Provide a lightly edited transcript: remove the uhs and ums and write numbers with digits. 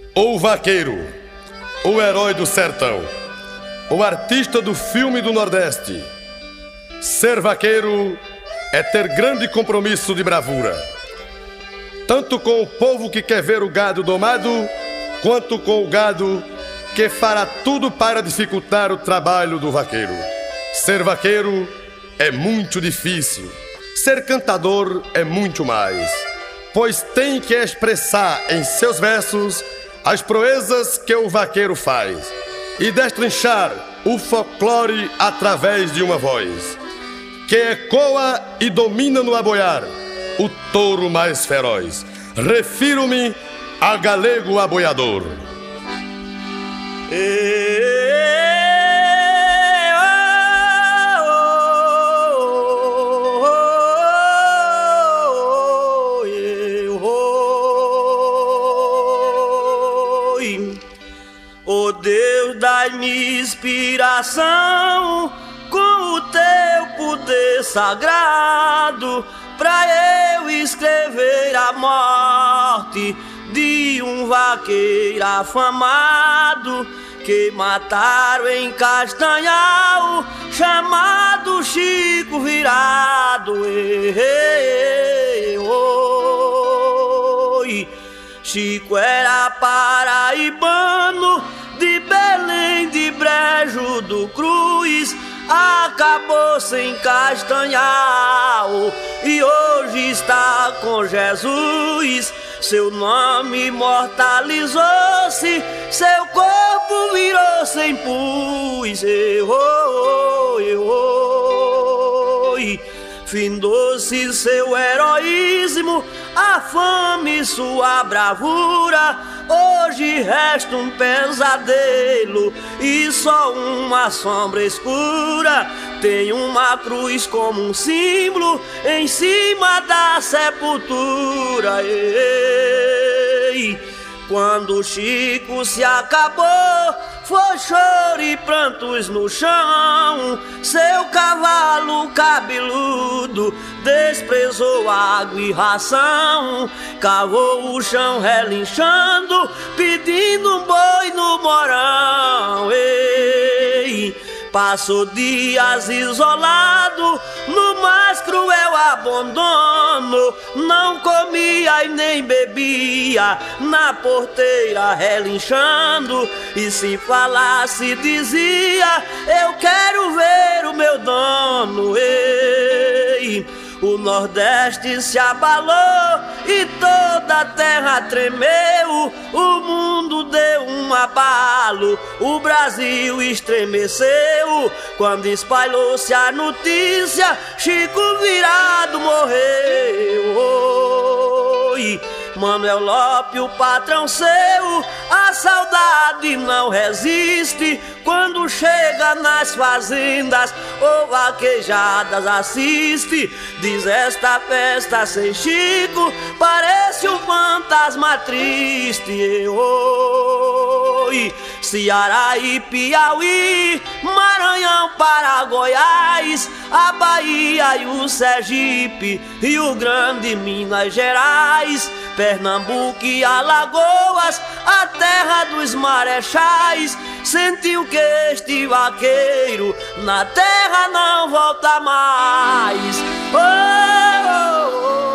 O vaqueiro, o herói do sertão, o artista do filme do Nordeste. Ser vaqueiro é ter grande compromisso de bravura, tanto com o povo que quer ver o gado domado, quanto com o gado que fará tudo para dificultar o trabalho do vaqueiro. Ser vaqueiro é muito difícil, ser cantador é muito mais, pois tem que expressar em seus versos as proezas que o vaqueiro faz e destrinchar o folclore através de uma voz que ecoa e domina no aboiar o touro mais feroz. Refiro-me a galego aboiador. Oh Deus, dai-me inspiração com o teu poder sagrado, pra eu escrever a morte de um vaqueiro afamado que mataram em Castanhal, chamado Chico Virado. Chico era paraibano, de Belém de Brejo do Cruz, acabou-se em Castanhal e hoje está com Jesus. Seu nome imortalizou-se, seu corpo virou sem pus. Findou-se seu heroísmo, a fama e sua bravura. Hoje resta um pesadelo e só uma sombra escura. Tem uma cruz como um símbolo em cima da sepultura. Quando Chico se acabou, foi choro e prantos no chão. Seu cavalo cabeludo desprezou água e ração, cavou o chão relinchando, pedindo um boi no morão. Passou dias isolado no mais cruel abandono, não comia e nem bebia, na porteira relinchando, e se falasse dizia: eu quero ver o meu dono. O Nordeste se abalou e toda a terra tremeu, o mundo deu um abalo, o Brasil estremeceu, quando espalhou-se a notícia: Chico Virado morreu. Manuel Lopes, o patrão seu, a saudade não resiste, quando chega nas fazendas ou vaquejadas assiste. Diz: esta festa sem Chico parece um fantasma triste. Ceará e Piauí, Maranhão para Goiás, a Bahia e o Sergipe, Rio Grande, Minas Gerais, Pernambuco e Alagoas, a terra dos marechais, sentiu que este vaqueiro na terra não volta mais. Oh, oh, oh.